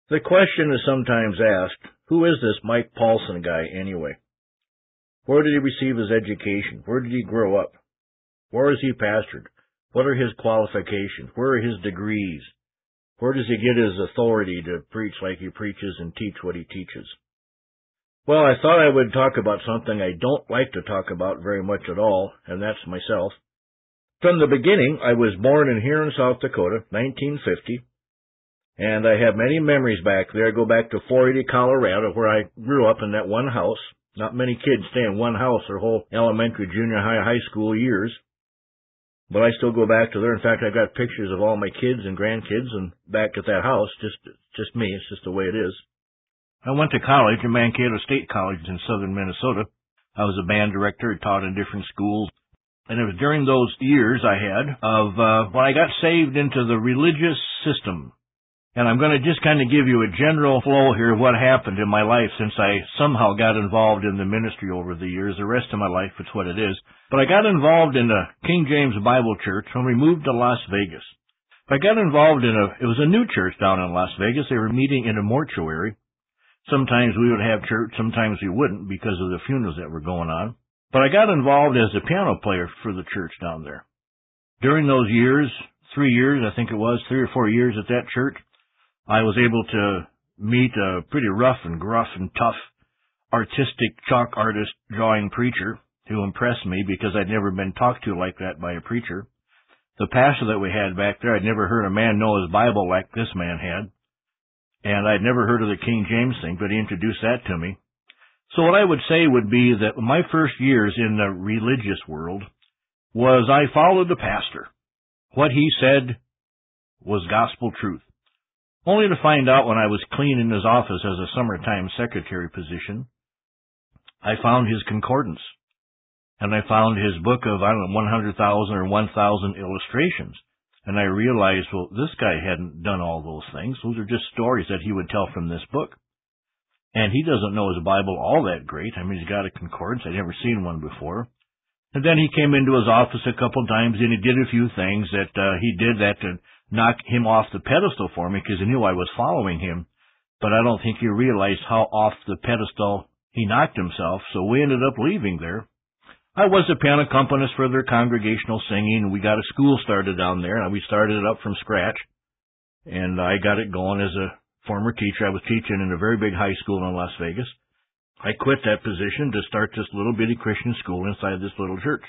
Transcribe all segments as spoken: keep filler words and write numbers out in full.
The question is sometimes asked, who is this Mike Paulson guy anyway? Where did he receive his education? Where did he grow up? Where is he pastored? What are his qualifications? Where are his degrees? Where does he get his authority to preach like he preaches and teach what he teaches? Well, I thought I would talk about something I don't like to talk about very much at all, and that's myself. From the beginning, I was born in here in South Dakota, nineteen fifty, and I have many memories back there. I go back to four eighty, Colorado, where I grew up in that one house. Not many kids stay in one house their whole elementary, junior high, high school years. But I still go back to there. In fact, I've got pictures of all my kids and grandkids and back at that house. Just, just me. It's just the way it is. I went to college at Mankato State College in southern Minnesota. I was a band director, taught in different schools. And it was during those years I had of uh, when I got saved into the religious system. And I'm going to just kind of give you a general flow here of what happened in my life since I somehow got involved in the ministry over the years. The rest of my life, it's what it is. But I got involved in the King James Bible Church when we moved to Las Vegas. I got involved in a, it was a new church down in Las Vegas. They were meeting in a mortuary. Sometimes we would have church, sometimes we wouldn't because of the funerals that were going on. But I got involved as a piano player for the church down there. During those years, three years, I think it was, three or four years at that church, I was able to meet a pretty rough and gruff and tough artistic chalk artist drawing preacher who impressed me because I'd never been talked to like that by a preacher. The pastor that we had back there, I'd never heard a man know his Bible like this man had. And I'd never heard of the King James thing, but he introduced that to me. So what I would say would be that my first years in the religious world was I followed the pastor. What he said was gospel truth. Only to find out when I was cleaning his office as a summertime secretary position, I found his concordance. And I found his book of, I don't know, one hundred thousand or one thousand illustrations. And I realized, well, this guy hadn't done all those things. Those are just stories that he would tell from this book. And he doesn't know his Bible all that great. I mean, he's got a concordance. I'd never seen one before. And then he came into his office a couple of times, and he did a few things that uh, he did that to knock him off the pedestal for me because he knew I was following him. But I don't think he realized how off the pedestal he knocked himself, so we ended up leaving there. I was a piano accompanist for their congregational singing, and we got a school started down there, and we started it up from scratch. And I got it going as a former teacher. I was teaching in a very big high school in Las Vegas. I quit that position to start this little bitty Christian school inside this little church.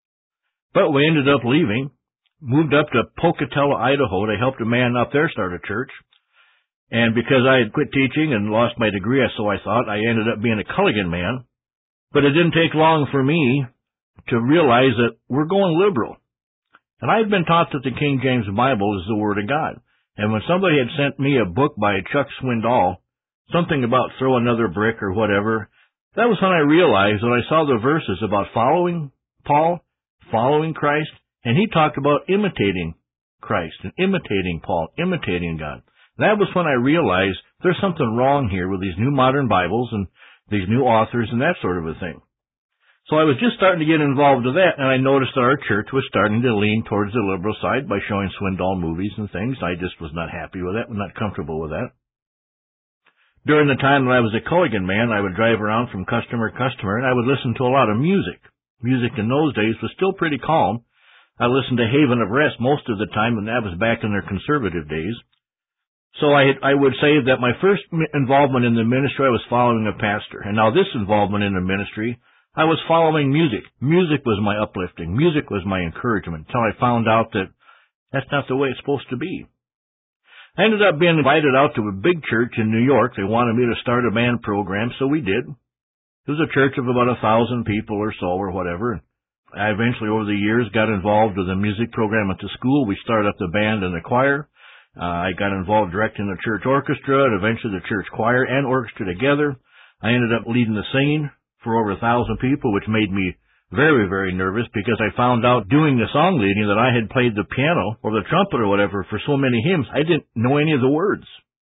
But we ended up leaving, moved up to Pocatello, Idaho to help a man up there start a church. And because I had quit teaching and lost my degree, so I thought, I ended up being a Culligan man. But it didn't take long for me to realize that we're going liberal. And I had been taught that the King James Bible is the Word of God. And when somebody had sent me a book by Chuck Swindoll, something about throw another brick or whatever, that was when I realized when I saw the verses about following Paul, following Christ, and he talked about imitating Christ and imitating Paul, imitating God. That was when I realized there's something wrong here with these new modern Bibles and these new authors and that sort of a thing. So I was just starting to get involved with that, and I noticed that our church was starting to lean towards the liberal side by showing Swindoll movies and things. I just was not happy with that, not comfortable with that. During the time that I was a Culligan man, I would drive around from customer to customer, and I would listen to a lot of music. Music in those days was still pretty calm. I listened to Haven of Rest most of the time, and that was back in their conservative days. So I, I would say that my first involvement in the ministry, I was following a pastor. And now this involvement in the ministry, I was following music. Music was my uplifting. Music was my encouragement until I found out that that's not the way it's supposed to be. I ended up being invited out to a big church in New York. They wanted me to start a band program, so we did. It was a church of about a thousand people or so or whatever. I eventually, over the years, got involved with the music program at the school. We started up the band and the choir. Uh, I got involved directing the church orchestra and eventually the church choir and orchestra together. I ended up leading the singing for over a thousand people, which made me very, very nervous because I found out doing the song leading that I had played the piano or the trumpet or whatever for so many hymns, I didn't know any of the words.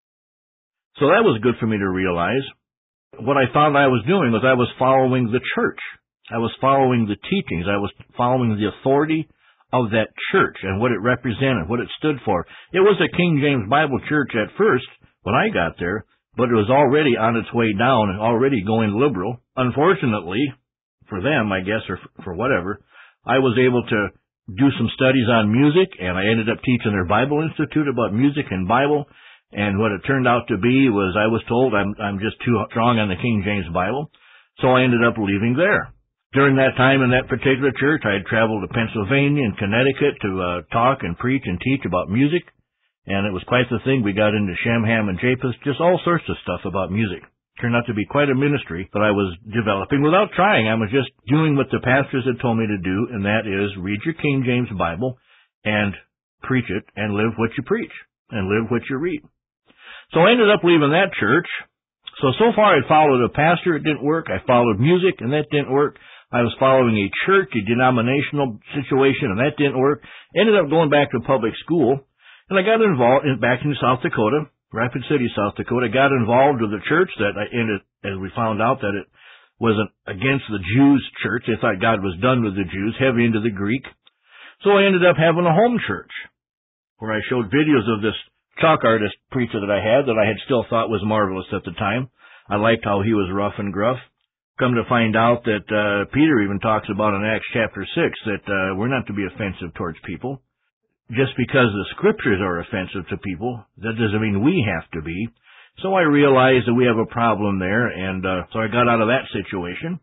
So that was good for me to realize. What I found I was doing was I was following the church. I was following the teachings. I was following the authority of that church and what it represented, what it stood for. It was a King James Bible church at first, when I got there, but it was already on its way down and already going liberal. Unfortunately, for them, I guess, or for whatever, I was able to do some studies on music, and I ended up teaching their Bible Institute about music and Bible, and what it turned out to be was I was told I'm, I'm just too strong on the King James Bible, so I ended up leaving there. During that time in that particular church, I had traveled to Pennsylvania and Connecticut to uh, talk and preach and teach about music, and it was quite the thing. We got into Shem, Ham, and Japheth, just all sorts of stuff about music. Turned out to be quite a ministry that I was developing without trying. I was just doing what the pastors had told me to do, and that is read your King James Bible and preach it and live what you preach and live what you read. So I ended up leaving that church. So, so far I followed a pastor. It didn't work. I followed music, and that didn't work. I was following a church, a denominational situation, and that didn't work. Ended up going back to public school, and I got involved in, back in South Dakota. Rapid City, South Dakota, got involved with a church that I ended, as we found out that it was an, against the Jews church. They thought God was done with the Jews, heavy into the Greek. So I ended up having a home church where I showed videos of this chalk artist preacher that I had that I had still thought was marvelous at the time. I liked how he was rough and gruff. Come to find out that uh, Peter even talks about in Acts chapter six that uh, we're not to be offensive towards people. Just because the scriptures are offensive to people, that doesn't mean we have to be. So I realized that we have a problem there, and uh, so I got out of that situation.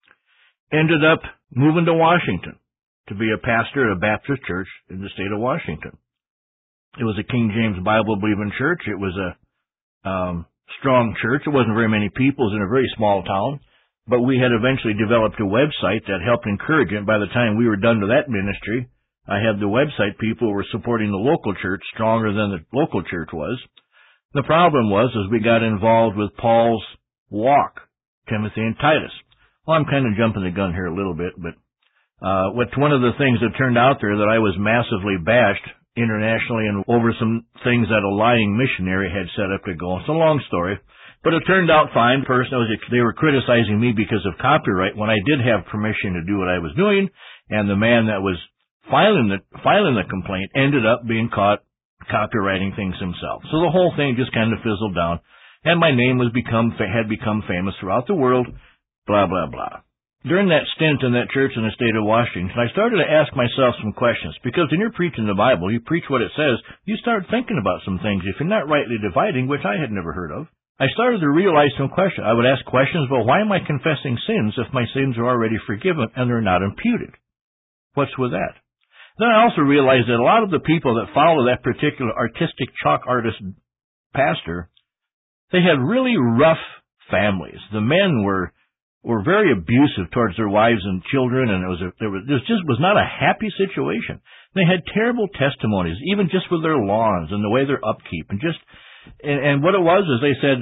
Ended up moving to Washington to be a pastor at a Baptist church in the state of Washington. It was a King James Bible-believing church. It was a um, strong church. It wasn't very many people. It was in a very small town. But we had eventually developed a website that helped encourage it. By the time we were done to that ministry, I had the website people were supporting the local church stronger than the local church was. The problem was, as we got involved with Paul's walk, Timothy and Titus. Well, I'm kind of jumping the gun here a little bit, but uh, what's one of the things that turned out there that I was massively bashed internationally and over some things that a lying missionary had set up to go. It's a long story, but it turned out fine. First, I was, they were criticizing me because of copyright when I did have permission to do what I was doing, and the man that was Filing the, filing the complaint ended up being caught copywriting things himself. So the whole thing just kind of fizzled down, and my name was become had become famous throughout the world, blah, blah, blah. During that stint in that church in the state of Washington, I started to ask myself some questions, because when you're preaching the Bible, you preach what it says, you start thinking about some things if you're not rightly dividing, which I had never heard of. I started to realize some questions. I would ask questions about why am I confessing sins if my sins are already forgiven and they're not imputed? What's with that? Then I also realized that a lot of the people that follow that particular artistic chalk artist pastor, they had really rough families. The men were were very abusive towards their wives and children, and it was a, there was this just was not a happy situation. They had terrible testimonies, even just with their lawns and the way their upkeep, and just and, and what it was is they said,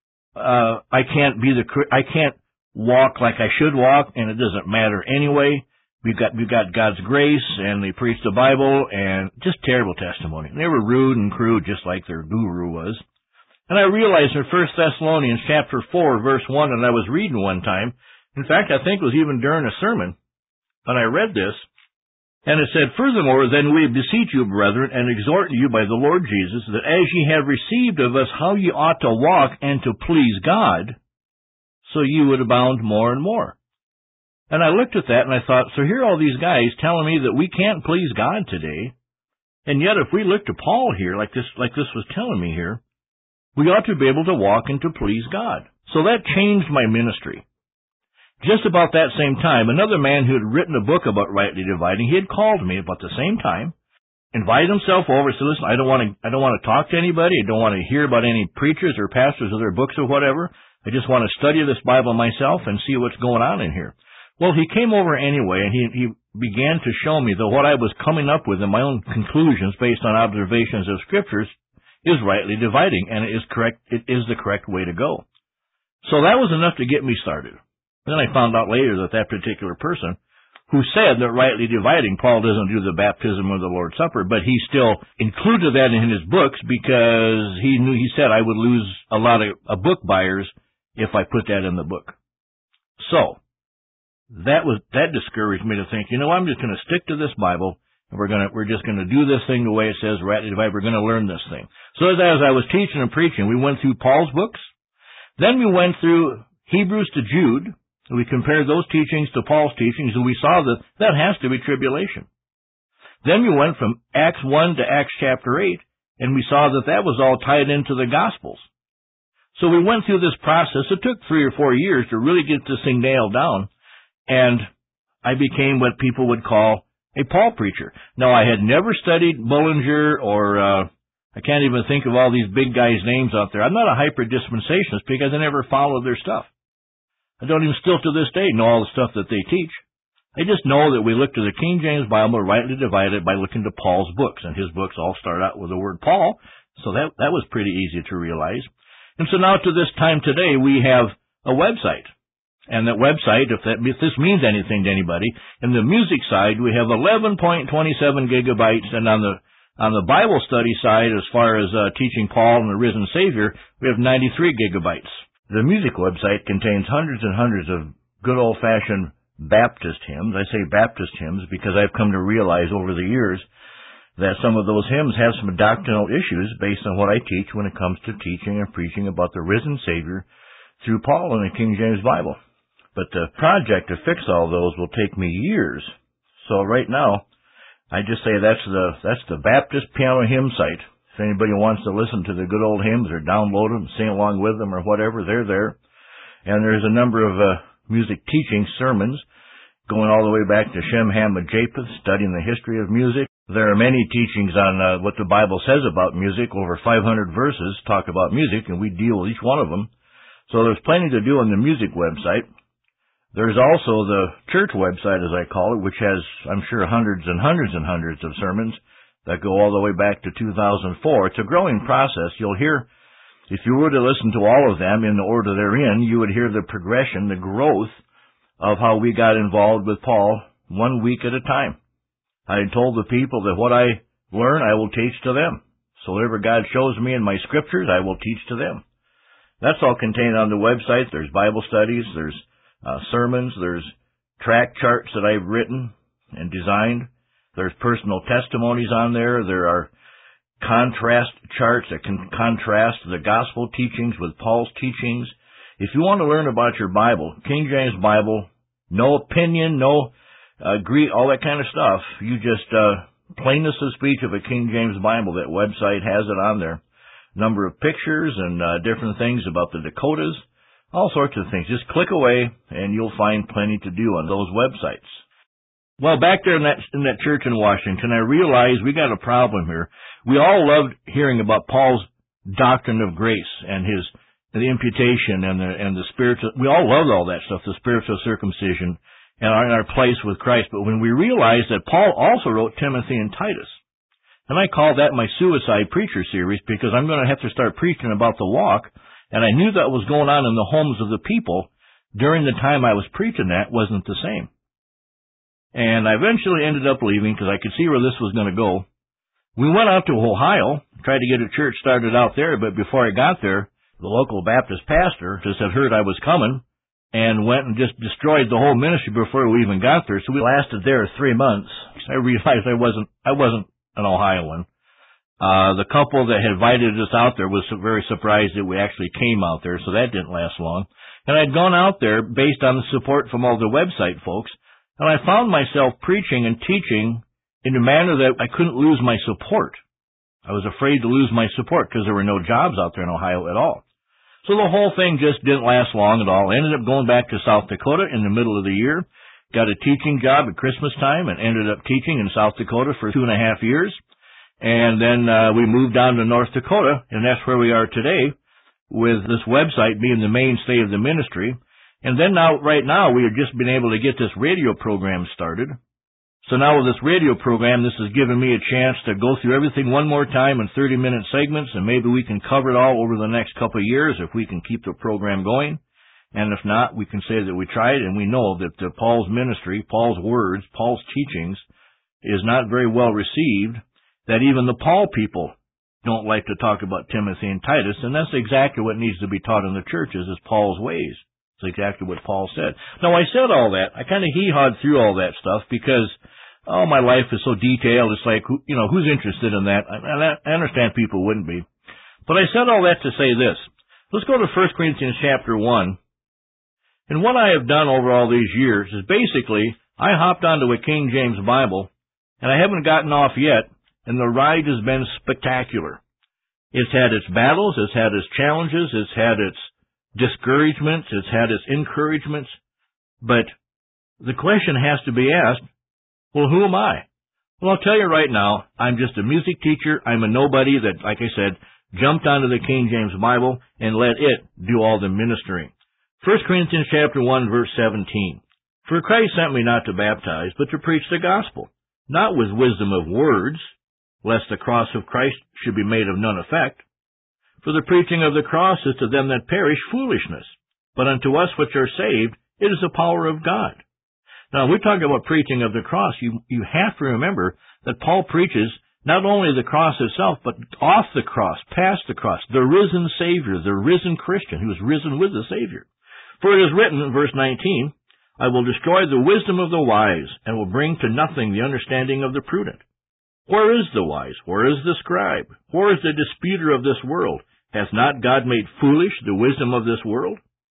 uh, I can't be the I can't walk like I should walk, and it doesn't matter anyway. We've got, we've got God's grace, and they preached the Bible, and just terrible testimony. They were rude and crude, just like their guru was. And I realized in First Thessalonians chapter four, verse one, and I was reading one time, in fact, I think it was even during a sermon, and I read this, and it said, Furthermore, then we beseech you, brethren, and exhort you by the Lord Jesus, that as ye have received of us how ye ought to walk and to please God, so ye would abound more and more. And I looked at that and I thought, so here are all these guys telling me that we can't please God today, and yet if we look to Paul here, like this, like this was telling me here, we ought to be able to walk and to please God. So that changed my ministry. Just about that same time, another man who had written a book about rightly dividing, he had called me about the same time, invited himself over, said, listen, I don't want to, I don't want to talk to anybody, I don't want to hear about any preachers or pastors or their books or whatever, I just want to study this Bible myself and see what's going on in here. Well, he came over anyway, and he, he began to show me that what I was coming up with in my own conclusions based on observations of scriptures is rightly dividing, and it is correct. It is the correct way to go. So that was enough to get me started. Then I found out later that that particular person who said that rightly dividing, Paul doesn't do the baptism or the Lord's Supper, but he still included that in his books because he knew, he said I would lose a lot of uh, book buyers if I put that in the book. So, That was that discouraged me to think, you know, I'm just going to stick to this Bible We're gonna, we're just gonna do this thing the way it says, rightly divided. We're gonna learn this thing. So as, as I was teaching and preaching, we went through Paul's books. Then we went through Hebrews to Jude. We compared those teachings to Paul's teachings, and we saw that that has to be tribulation. Then we went from Acts one to Acts chapter eight, and we saw that that was all tied into the Gospels. So we went through this process. It took three or four years to really get this thing nailed down, and I became what people would call a Paul preacher. Now, I had never studied Bullinger or, uh, I can't even think of all these big guys' names out there. I'm not a hyper-dispensationalist because I never followed their stuff. I don't even still to this day know all the stuff that they teach. I just know that we look to the King James Bible, rightly divided, by looking to Paul's books, and his books all start out with the word Paul, so that, that was pretty easy to realize. And so now to this time today, we have a website. And that website, if that if this means anything to anybody, in the music side we have eleven point two seven gigabytes, and on the on the Bible study side, as far as uh, teaching Paul and the risen Savior, we have ninety-three gigabytes. The music website contains hundreds and hundreds of good old-fashioned Baptist hymns. I say Baptist hymns because I've come to realize over the years that some of those hymns have some doctrinal issues based on what I teach when it comes to teaching and preaching about the risen Savior through Paul in the King James Bible. But the project to fix all those will take me years. So right now, I just say that's the that's the Baptist Piano Hymn site. If anybody wants to listen to the good old hymns or download them, sing along with them or whatever, they're there. And there's a number of uh, music teaching sermons going all the way back to Shem Ham Japheth, studying the history of music. There are many teachings on uh, what the Bible says about music. Over five hundred verses talk about music, and we deal with each one of them. So there's plenty to do on the music website. There's also the church website, as I call it, which has, I'm sure, hundreds and hundreds and hundreds of sermons that go all the way back to two thousand four. It's a growing process. You'll hear, if you were to listen to all of them in the order they're in, you would hear the progression, the growth of how we got involved with Paul one week at a time. I told the people that what I learn, I will teach to them. So whatever God shows me in my scriptures, I will teach to them. That's all contained on the website. There's Bible studies, there's Uh, sermons, there's track charts that I've written and designed. There's personal testimonies on there. There are contrast charts that can contrast the gospel teachings with Paul's teachings. If you want to learn about your Bible, King James Bible, no opinion, no uh, Greek, all that kind of stuff, you just, uh, plainness of speech of a King James Bible, that website has it on there. Number of pictures and uh, different things about the Dakotas. All sorts of things. Just click away, and you'll find plenty to do on those websites. Well, back there in that in that church in Washington, I realized we got a problem here. We all loved hearing about Paul's doctrine of grace and his the imputation and the and the spiritual. We all loved all that stuff, the spiritual circumcision, and our, our place with Christ. But when we realized that Paul also wrote Timothy and Titus, and I call that my suicide preacher series because I'm going to have to start preaching about the walk. And I knew that what was going on in the homes of the people during the time I was preaching that wasn't the same. And I eventually ended up leaving because I could see where this was going to go. We went out to Ohio, tried to get a church started out there, but before I got there, the local Baptist pastor just had heard I was coming and went and just destroyed the whole ministry before we even got there. So we lasted there three months. I realized I wasn't, I wasn't an Ohioan. Uh, the couple that had invited us out there was very surprised that we actually came out there, so that didn't last long. And I'd gone out there based on the support from all the website folks, and I found myself preaching and teaching in a manner that I couldn't lose my support. I was afraid to lose my support because there were no jobs out there in Ohio at all. So the whole thing just didn't last long at all. I ended up going back to South Dakota in the middle of the year, got a teaching job at Christmas time, and ended up teaching in South Dakota for two and a half years. And then uh, we moved down to North Dakota, and that's where we are today, with this website being the mainstay of the ministry. And then now, right now, we have just been able to get this radio program started. So now with this radio program, this has given me a chance to go through everything one more time in thirty-minute segments, and maybe we can cover it all over the next couple of years if we can keep the program going. And if not, we can say that we tried, and we know that uh, Paul's ministry, Paul's words, Paul's teachings is not very well received, that even the Paul people don't like to talk about Timothy and Titus, and that's exactly what needs to be taught in the churches, is Paul's ways. It's exactly what Paul said. Now, I said all that. I kind of hee-hawed through all that stuff because oh, my life is so detailed, it's like, you know, who's interested in that? I, I understand people wouldn't be. But I said all that to say this. Let's go to First Corinthians chapter one. And what I have done over all these years is basically, I hopped onto a King James Bible, and I haven't gotten off yet, and the ride has been spectacular. It's had its battles, it's had its challenges, it's had its discouragements, it's had its encouragements, but the question has to be asked, well, who am I? Well, I'll tell you right now, I'm just a music teacher. I'm a nobody that, like I said, jumped onto the King James Bible and let it do all the ministering. First Corinthians chapter one, verse seventeen. For Christ sent me not to baptize, but to preach the gospel, not with wisdom of words, lest the cross of Christ should be made of none effect. For the preaching of the cross is to them that perish foolishness, but unto us which are saved it is the power of God. Now, when we talk about preaching of the cross, you, you have to remember that Paul preaches not only the cross itself, but off the cross, past the cross, the risen Savior, the risen Christian who is risen with the Savior. For it is written in verse nineteen, I will destroy the wisdom of the wise, and will bring to nothing the understanding of the prudent. Where is the wise? Where is the scribe? Where is the disputer of this world? Has not God made foolish the wisdom of this world?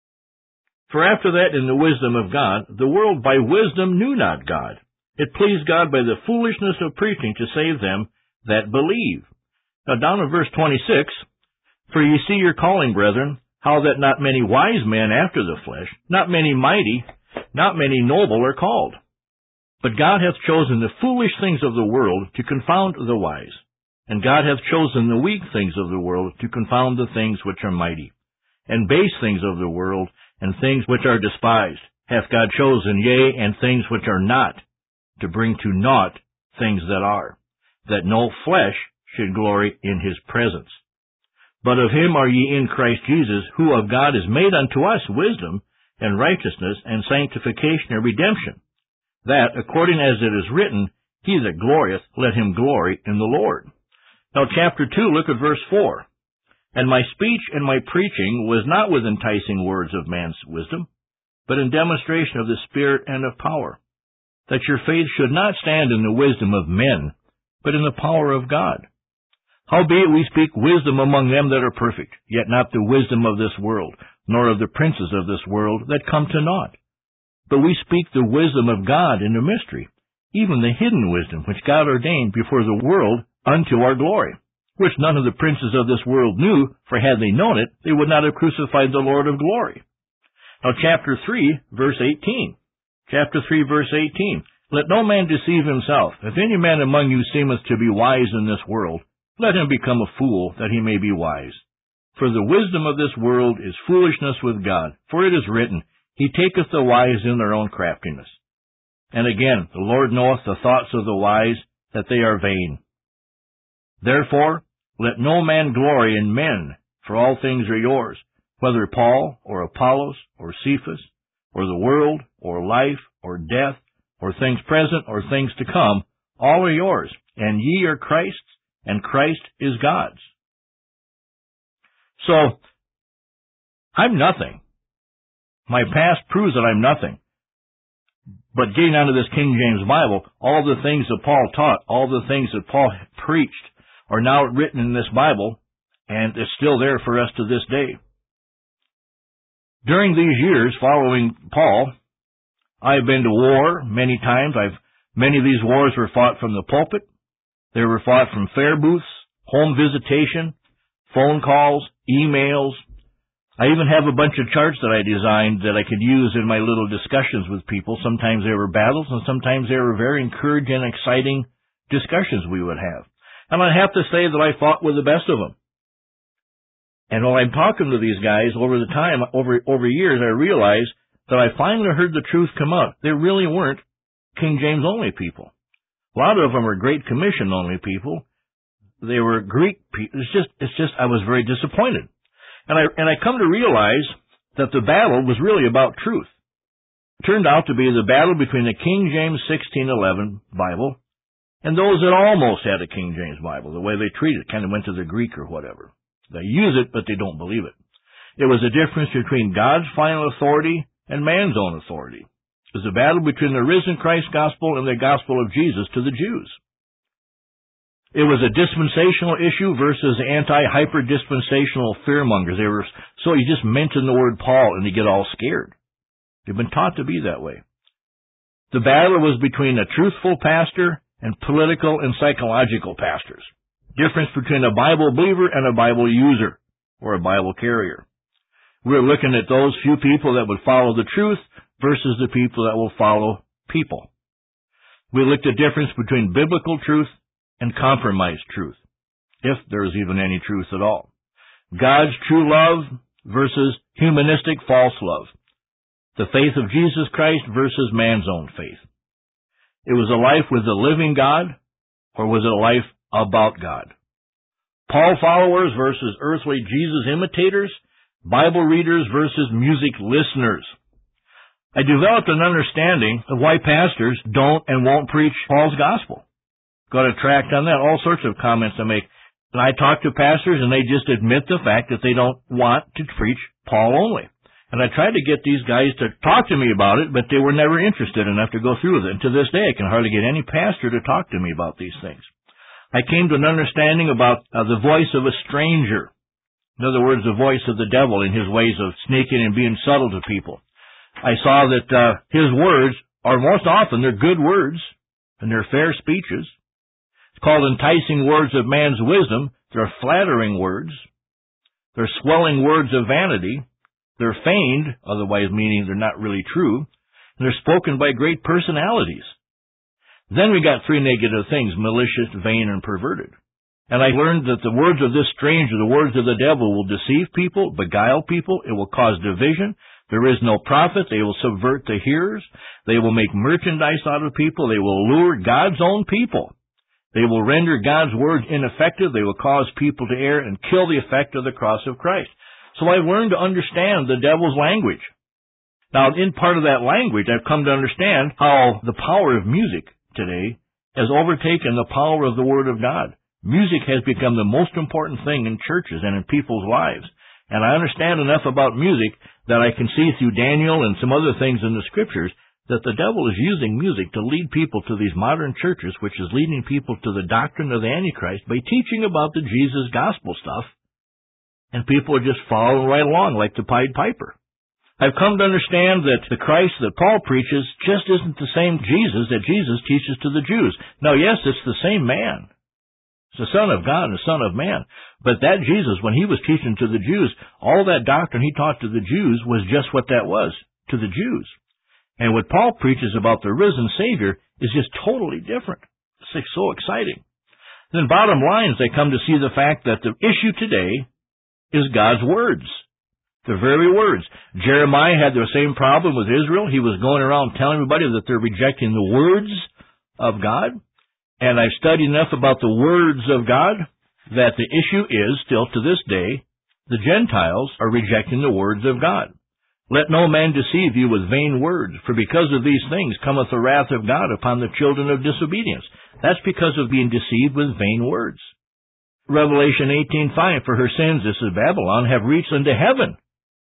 For after that, in the wisdom of God, the world by wisdom knew not God. It pleased God by the foolishness of preaching to save them that believe. Now down in verse twenty-six, For ye see your calling, brethren, how that not many wise men after the flesh, not many mighty, not many noble are called. But God hath chosen the foolish things of the world to confound the wise. And God hath chosen the weak things of the world to confound the things which are mighty. And base things of the world, and things which are despised, hath God chosen, yea, and things which are not, to bring to naught things that are, that no flesh should glory in his presence. But of him are ye in Christ Jesus, who of God is made unto us wisdom, and righteousness, and sanctification, and redemption, that, according as it is written, he that glorieth, let him glory in the Lord. Now chapter two, look at verse four. And my speech and my preaching was not with enticing words of man's wisdom, but in demonstration of the Spirit and of power, that your faith should not stand in the wisdom of men, but in the power of God. Howbeit we speak wisdom among them that are perfect, yet not the wisdom of this world, nor of the princes of this world that come to naught. But we speak the wisdom of God in a mystery, even the hidden wisdom which God ordained before the world unto our glory, which none of the princes of this world knew, for had they known it, they would not have crucified the Lord of glory. Now chapter three, verse eighteen. Chapter three, verse eighteen. Let no man deceive himself. If any man among you seemeth to be wise in this world, let him become a fool, that he may be wise. For the wisdom of this world is foolishness with God. For it is written, He taketh the wise in their own craftiness. And again, the Lord knoweth the thoughts of the wise, that they are vain. Therefore, let no man glory in men, for all things are yours, whether Paul, or Apollos, or Cephas, or the world, or life, or death, or things present, or things to come, all are yours, and ye are Christ's, and Christ is God's. So, I'm nothing. My past proves that I'm nothing. But getting onto this King James Bible, all the things that Paul taught, all the things that Paul preached, are now written in this Bible, and it's still there for us to this day. During these years following Paul, I've been to war many times. I've many of these wars were fought from the pulpit. They were fought from fair booths, home visitation, phone calls, emails. I even have a bunch of charts that I designed that I could use in my little discussions with people. Sometimes they were battles, and sometimes they were very encouraging, exciting discussions we would have. And I have to say that I fought with the best of them. And while I'm talking to these guys over the time, over over years, I realized that I finally heard the truth come out. They really weren't King James only people. A lot of them are Great Commission only people. They were Greek people. It's just, it's just, I was very disappointed. And I, and I come to realize that the battle was really about truth. It turned out to be the battle between the King James sixteen eleven Bible and those that almost had a King James Bible. The way they treat it kind of went to the Greek or whatever. They use it, but they don't believe it. It was a difference between God's final authority and man's own authority. It was a battle between the risen Christ gospel and the gospel of Jesus to the Jews. It was a dispensational issue versus anti-hyper-dispensational fearmongers. They were, so you just mention the word Paul and they get all scared. They've been taught to be that way. The battle was between a truthful pastor and political and psychological pastors. Difference between a Bible believer and a Bible user or a Bible carrier. We're looking at those few people that would follow the truth versus the people that will follow people. We looked at the difference between biblical truth and compromised truth, if there is even any truth at all. God's true love versus humanistic false love. The faith of Jesus Christ versus man's own faith. It was a life with the living God, or was it a life about God? Paul followers versus earthly Jesus imitators, Bible readers versus music listeners. I developed an understanding of why pastors don't and won't preach Paul's gospel. Got a tract on that, all sorts of comments I make. And I talk to pastors and they just admit the fact that they don't want to preach Paul only. And I tried to get these guys to talk to me about it, but they were never interested enough to go through with it. And to this day, I can hardly get any pastor to talk to me about these things. I came to an understanding about uh, the voice of a stranger. In other words, the voice of the devil in his ways of sneaking and being subtle to people. I saw that uh, his words are most often, they're good words, and they're fair speeches. It's called enticing words of man's wisdom. They're flattering words. They're swelling words of vanity. They're feigned, otherwise meaning they're not really true. And they're spoken by great personalities. Then we got three negative things, malicious, vain, and perverted. And I learned that the words of this stranger, the words of the devil, will deceive people, beguile people. It will cause division. There is no profit. They will subvert the hearers. They will make merchandise out of people. They will lure God's own people. They will render God's word ineffective. They will cause people to err and kill the effect of the cross of Christ. So I've learned to understand the devil's language. Now, in part of that language, I've come to understand how the power of music today has overtaken the power of the Word of God. Music has become the most important thing in churches and in people's lives. And I understand enough about music that I can see through Daniel and some other things in the Scriptures that the devil is using music to lead people to these modern churches, which is leading people to the doctrine of the Antichrist by teaching about the Jesus gospel stuff. And people are just following right along like the Pied Piper. I've come to understand that the Christ that Paul preaches just isn't the same Jesus that Jesus teaches to the Jews. Now, yes, it's the same man. It's the Son of God and the Son of Man. But that Jesus, when he was teaching to the Jews, all that doctrine he taught to the Jews was just what that was, to the Jews. And what Paul preaches about the risen Savior is just totally different. It's so exciting. Then bottom line is I come to see the fact that the issue today is God's words. The very words. Jeremiah had the same problem with Israel. He was going around telling everybody that they're rejecting the words of God. And I've studied enough about the words of God that the issue is, still to this day, the Gentiles are rejecting the words of God. Let no man deceive you with vain words, for because of these things cometh the wrath of God upon the children of disobedience. That's because of being deceived with vain words. Revelation eighteen five, for her sins, this is Babylon, have reached unto heaven.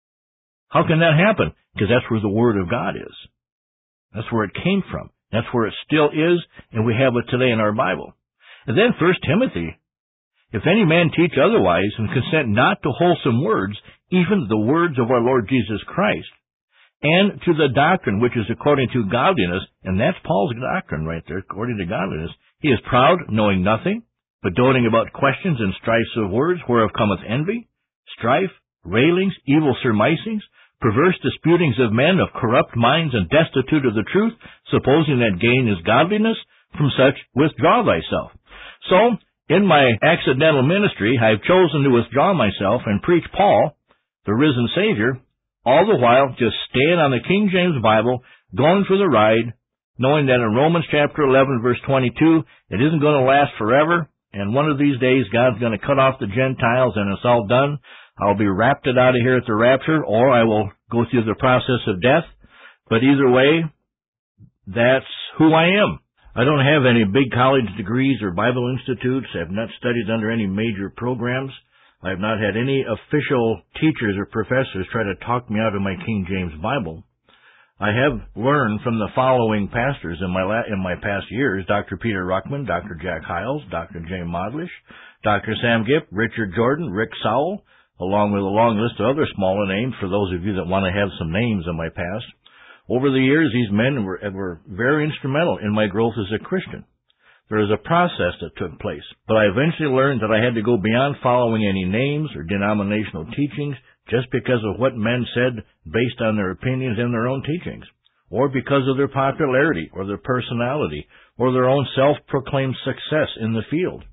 How can that happen? Because that's where the Word of God is. That's where it came from. That's where it still is, and we have it today in our Bible. And then First Timothy, if any man teach otherwise, and consent not to wholesome words, even the words of our Lord Jesus Christ, and to the doctrine which is according to godliness, and that's Paul's doctrine right there, according to godliness, he is proud, knowing nothing, but doting about questions and strifes of words, whereof cometh envy, strife, railings, evil surmisings, perverse disputings of men of corrupt minds and destitute of the truth, supposing that gain is godliness, from such withdraw thyself. So, in my accidental ministry, I have chosen to withdraw myself and preach Paul, the risen Savior, all the while just staying on the King James Bible, going for the ride, knowing that in Romans chapter eleven, verse twenty-two, it isn't going to last forever, and one of these days God's going to cut off the Gentiles and it's all done. I'll be raptured out of here at the rapture, or I will go through the process of death. But either way, that's who I am. I don't have any big college degrees or Bible institutes. I have not studied under any major programs. I have not had any official teachers or professors try to talk me out of my King James Bible. I have learned from the following pastors in my la- in my past years: Doctor Peter Ruckman, Doctor Jack Hiles, Doctor Jay Modlish, Doctor Sam Gipp, Richard Jordan, Rick Sowell, along with a long list of other smaller names for those of you that want to have some names in my past. Over the years, these men were, were very instrumental in my growth as a Christian. There is a process that took place, but I eventually learned that I had to go beyond following any names or denominational teachings just because of what men said based on their opinions and their own teachings, or because of their popularity or their personality or their own self-proclaimed success in the field.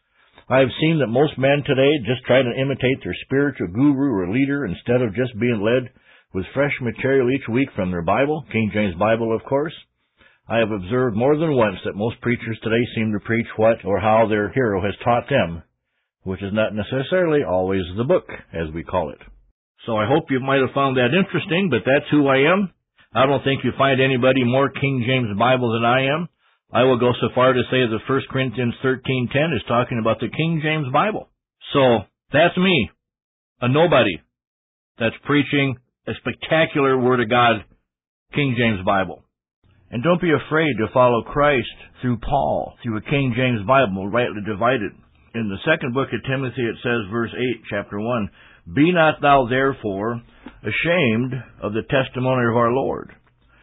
I have seen that most men today just try to imitate their spiritual guru or leader instead of just being led with fresh material each week from their Bible, King James Bible, of course. I have observed more than once that most preachers today seem to preach what or how their hero has taught them, which is not necessarily always the book, as we call it. So I hope you might have found that interesting, but that's who I am. I don't think you find anybody more King James Bible than I am. I will go so far to say that First Corinthians thirteen ten is talking about the King James Bible. So that's me, a nobody that's preaching a spectacular Word of God, King James Bible. And don't be afraid to follow Christ through Paul, through a King James Bible, rightly divided. In the second book of Timothy, it says, verse eight, chapter one, "Be not thou therefore ashamed of the testimony of our Lord,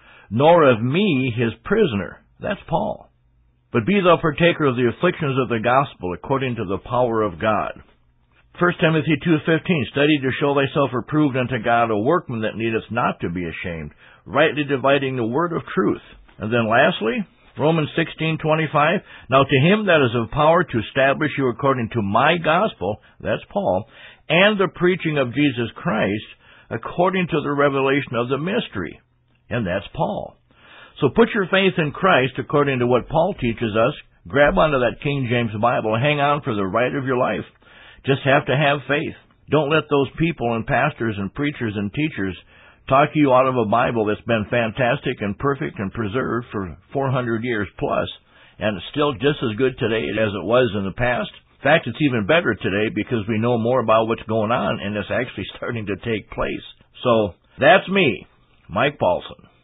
nor of me his prisoner." That's Paul. "But be thou partaker of the afflictions of the gospel according to the power of God." First Timothy two fifteen, "Study to show thyself approved unto God, a workman that needeth not to be ashamed, rightly dividing the word of truth." And then lastly, Romans sixteen twenty-five, "Now to him that is of power to establish you according to my gospel," that's Paul, "and the preaching of Jesus Christ, according to the revelation of the mystery," and that's Paul. So put your faith in Christ according to what Paul teaches us. Grab onto that King James Bible and hang on for the ride of your life. Just have to have faith. Don't let those people and pastors and preachers and teachers talk you out of a Bible that's been fantastic and perfect and preserved for four hundred years plus, and it's still just as good today as it was in the past. In fact, it's even better today because we know more about what's going on, and it's actually starting to take place. So that's me, Mike Paulson.